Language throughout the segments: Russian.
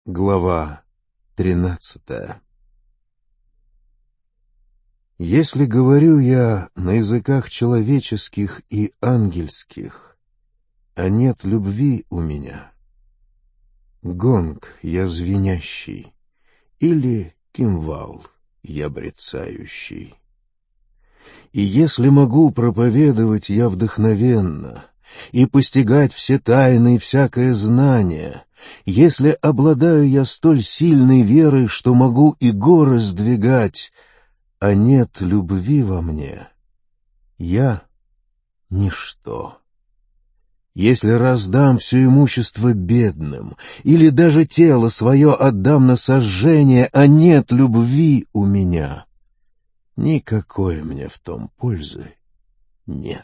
Глава 13. Если говорю я на языках человеческих и ангельских, а нет любви у меня, гонг я звенящий или кимвал я брецающий. И если могу проповедовать я вдохновенно и постигать все тайны и всякое знание, если обладаю я столь сильной верой, что могу и горы сдвигать, а нет любви во мне, я — ничто. Если раздам все имущество бедным, или даже тело свое отдам на сожжение, а нет любви у меня, никакой мне в том пользы нет.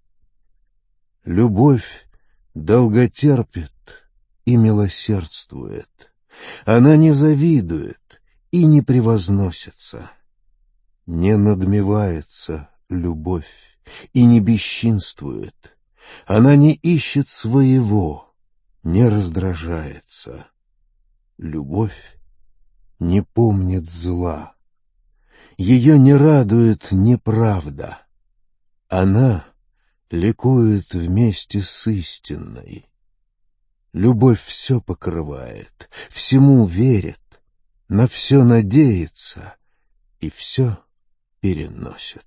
Любовь долготерпит и милосердствует. Она не завидует и не превозносится. Не надмевается любовь и не бесчинствует. Она не ищет своего, не раздражается. Любовь не помнит зла. Ее не радует неправда. Она ликует вместе с истинной. Любовь все покрывает, всему верит, на все надеется и все переносит.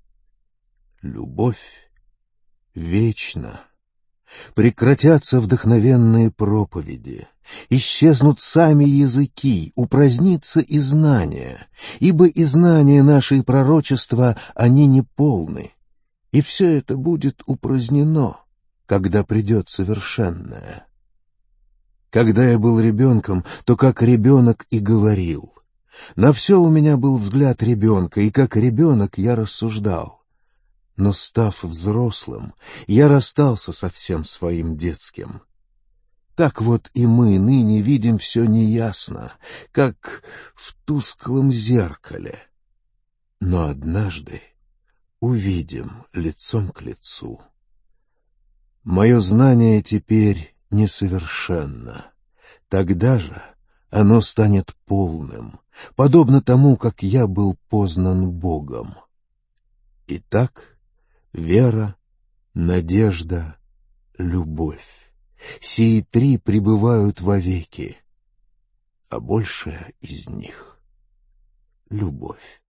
Любовь вечна. Прекратятся вдохновенные проповеди, исчезнут сами языки, упразднится и знания, ибо и знания наши и пророчества, они не полны, и все это будет упразднено, когда придет совершенное. Когда я был ребенком, то как ребенок и говорил. На все у меня был взгляд ребенка, и как ребенок я рассуждал. Но, став взрослым, я расстался со всем своим детским. Так вот и мы ныне видим все неясно, как в тусклом зеркале. Но однажды увидим лицом к лицу. Мое знание теперь несовершенно. Тогда же оно станет полным, подобно тому, как я был познан Богом. Итак, вера, надежда, любовь. Сии три пребывают вовеки, а большая из них — любовь.